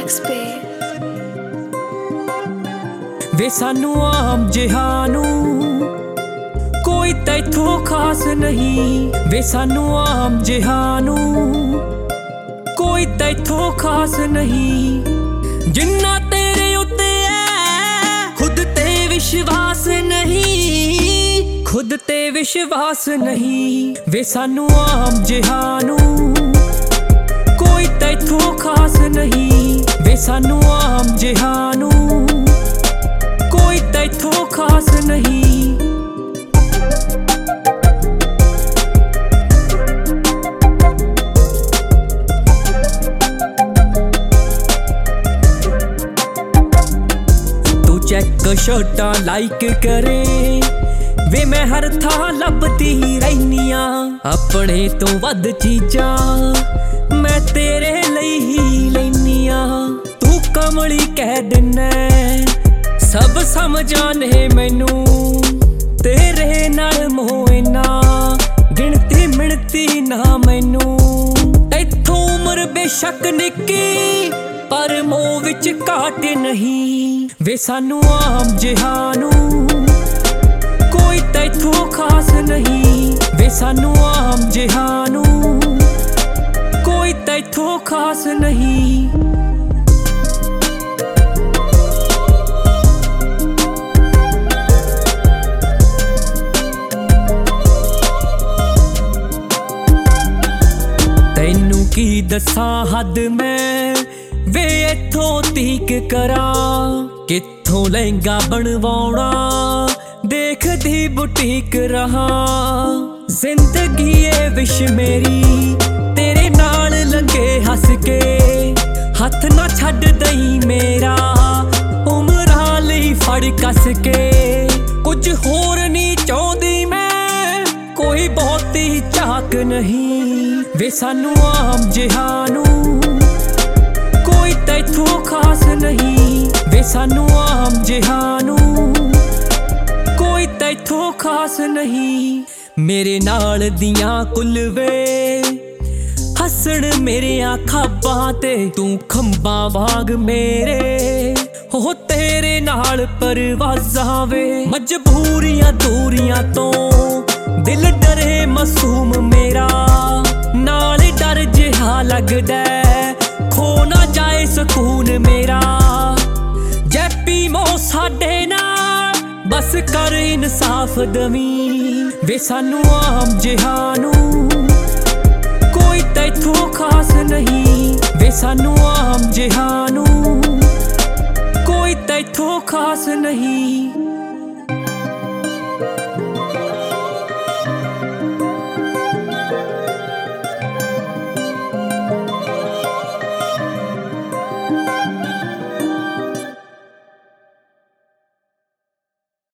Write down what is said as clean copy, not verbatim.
Mix पे वे सानू आम जिहानू कोई तैथों खास नहीं। वे सानू आम जिहानू कोई तैथों खास नहीं। जिन्ना तेरे उत्ते है खुद ते विश्वास नहीं, खुद ते विश्वास नहीं। वे सानू आम जिहानू कोई तैथों खास नहीं। वे सानू आम जिहानू कोई तैथों खास नहीं। तू चेक शर्टां लाइक करे वे मैं हर थां लभदी रहनिया। अपने तो वध चीजां मैं तेरे लई ही लैनिया। तू कमली कह दिना सब समझाने मैनू, तेरे नाल मोह इना गिनती मिणती ना मैनू। इत्थों उम्र बेशक निक्की पर मोह विच घाट नहीं। वे सानू आम जिहानू कोई तैथों खास नहीं। वे सानू आम जिहानू कोई तैथों खास नहीं। तैनू की दसां हद मैं वे इत्थों तीक करा। कित्थों लहंगा बनवाउणा देखदी बुटीक रहा। जिंदगी ए विश मेरी तेरे नाल लंघे हस के। हथ ना छड्ड दई मेरा उमरां लई फड़ कस के। कुछ होर नहीं चाहुंदी मैं कोई बहुती झाक नहीं। वे सानू आम जिहानू कोई तैथों खास नहीं। वे सानू आम जिहानू कोई तैथों खास नहीं। मेरे नाल दियां कुलवे हसण मेरे खाबां ते तू खंबां वांग मेरे हो तेरे नाल परवाज़ां वे। मजबूरियां दूरियां तो दिल डरे मासूम मेरा। नाल डर जिहा लगदा खो ना जाए सकून मेरा। जैपी मोह साडे नाल बस कर इंसाफ दवी। वे सानू आम जिहानू कोई तैथों खास नहीं। वे सानू आम जिहानू कोई तैथों खास नहीं।